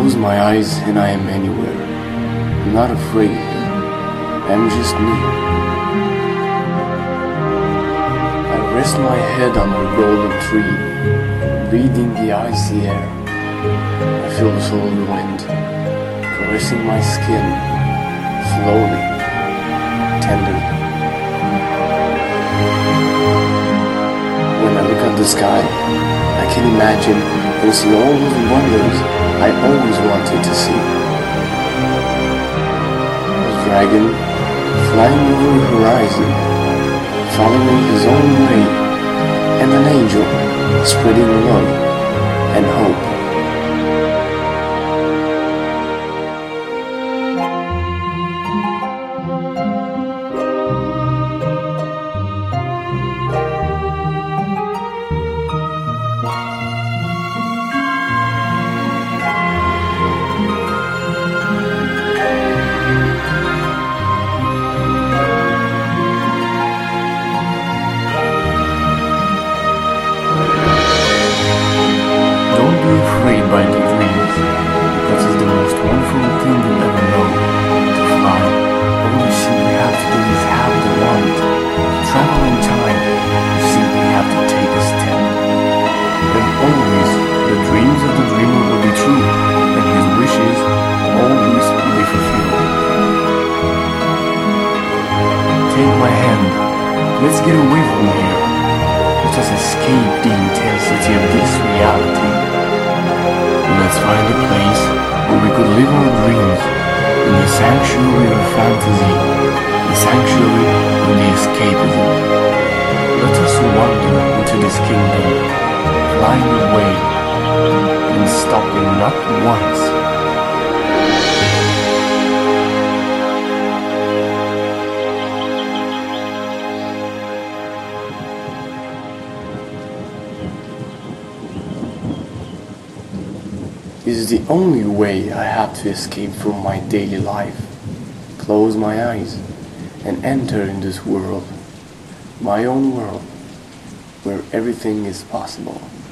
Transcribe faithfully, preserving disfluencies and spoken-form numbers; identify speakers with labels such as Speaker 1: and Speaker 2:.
Speaker 1: Close my eyes and I am anywhere. I'm not afraid. I'm just me. I rest my head on a golden tree, breathing the icy air. I feel the solar wind caressing my skin, slowly, tenderly. When I look at the sky, I can imagine and see all those wonders I always wanted to see. A dragon flying over the horizon, following his own way, and an angel spreading love and hope. By the dreams, because it's the most wonderful thing you'll ever know. To fly, all you simply have to do is have the want. To travel in time, you simply have to take a step. And always, the dreams of the dreamer will be true, and his wishes always will be fulfilled. Take my hand, let's get away from here. Let us escape the intensity of this reality. Let's find a place where we could live our dreams, in the sanctuary of fantasy, the sanctuary of the escapism. Let us wander into this kingdom, flying away, and stopping not once. This is the only way I have to escape from my daily life. Close my eyes and enter in this world, my own world, where everything is possible.